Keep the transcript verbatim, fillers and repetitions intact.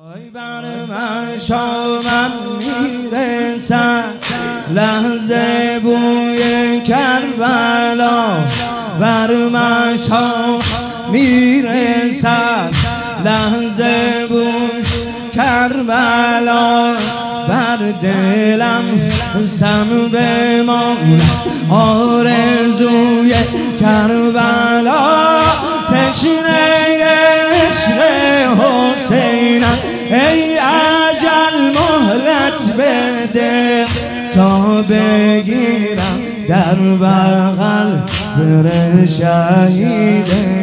ای بر من شامم میرسد لحظه بوی کربلا، بر من شام میرسد لحظه بوی کربلا، بر دلم سم بمان آرزوی کربلا، تشنه عشق حسینم ای اجل مهلت بده تا بگیرم در بغل بر شهید